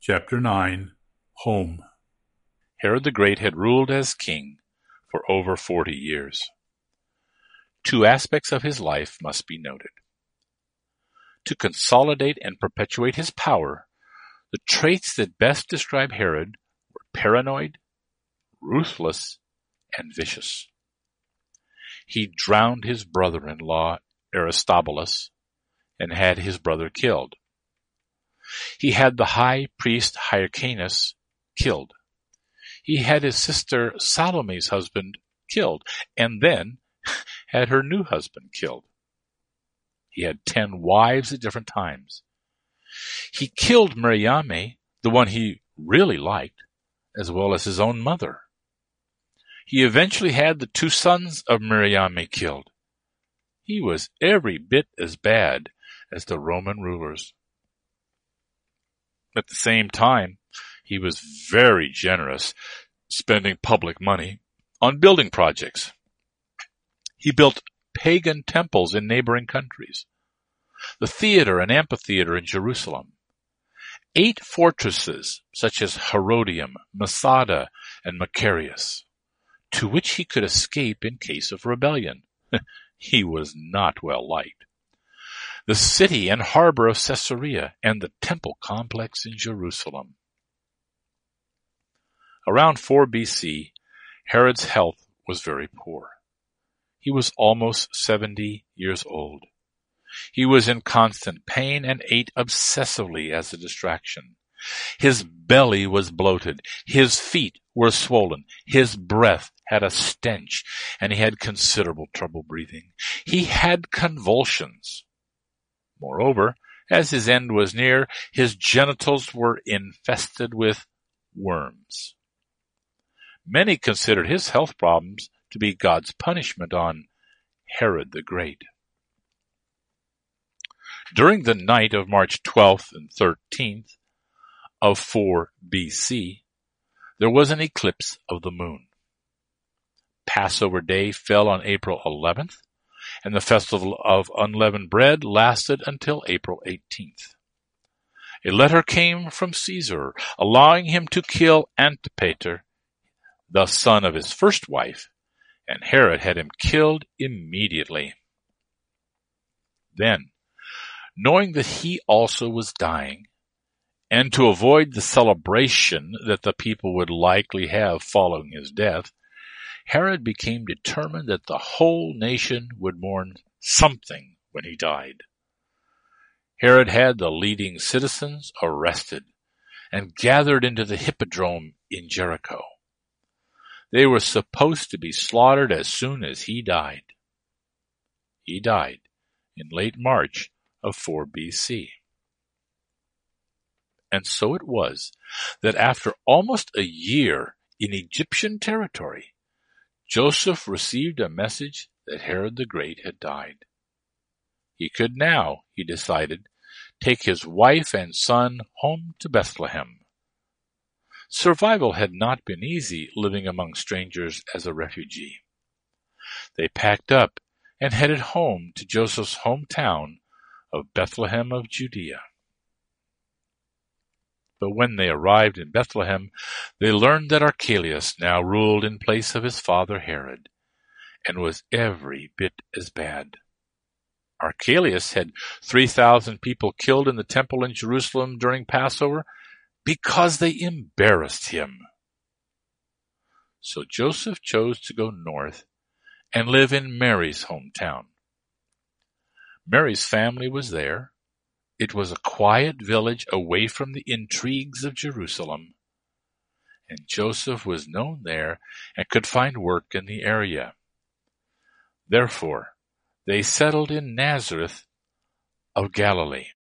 Chapter 9 Home. Herod the Great had ruled as king for over 40 years. Two aspects of his life must be noted. To consolidate and perpetuate his power, the traits that best describe Herod were paranoid, ruthless, and vicious. He drowned his brother-in-law Aristobulus and had his brother killed. He had the high priest Hyrcanus killed. He had his sister Salome's husband killed, and then had her new husband killed. He had 10 wives at different times. He killed Mariamne, the one he really liked, as well as his own mother. He eventually had the 2 sons of Mariamne killed. He was every bit as bad as the Roman rulers. At the same time, he was very generous, spending public money on building projects. He built pagan temples in neighboring countries, the theater and amphitheater in Jerusalem, 8 fortresses such as Herodium, Masada, and Macarius, to which he could escape in case of rebellion. He was not well liked. The city and harbor of Caesarea, and the temple complex in Jerusalem. Around 4 BC, Herod's health was very poor. He was almost 70 years old. He was in constant pain and ate obsessively as a distraction. His belly was bloated, his feet were swollen, his breath had a stench, and he had considerable trouble breathing. He had convulsions. Moreover, as his end was near, his genitals were infested with worms. Many considered his health problems to be God's punishment on Herod the Great. During the night of March 12th and 13th of 4 BC, there was an eclipse of the moon. Passover Day fell on April 11th, and the festival of unleavened bread lasted until April 18th. A letter came from Caesar allowing him to kill Antipater, the son of his first wife, and Herod had him killed immediately. Then, knowing that he also was dying, and to avoid the celebration that the people would likely have following his death, Herod became determined that the whole nation would mourn something when he died. Herod had the leading citizens arrested and gathered into the hippodrome in Jericho. They were supposed to be slaughtered as soon as he died. He died in late March of 4 BC. And so it was that after almost a year in Egyptian territory, Joseph received a message that Herod the Great had died. He could now, he decided, take his wife and son home to Bethlehem. Survival had not been easy living among strangers as a refugee. They packed up and headed home to Joseph's hometown of Bethlehem of Judea. But when they arrived in Bethlehem, they learned that Archelaus now ruled in place of his father Herod, and was every bit as bad. Archelaus had 3,000 people killed in the temple in Jerusalem during Passover because they embarrassed him. So Joseph chose to go north and live in Mary's hometown. Mary's family was there. It was a quiet village away from the intrigues of Jerusalem, and Joseph was known there and could find work in the area. Therefore, they settled in Nazareth of Galilee.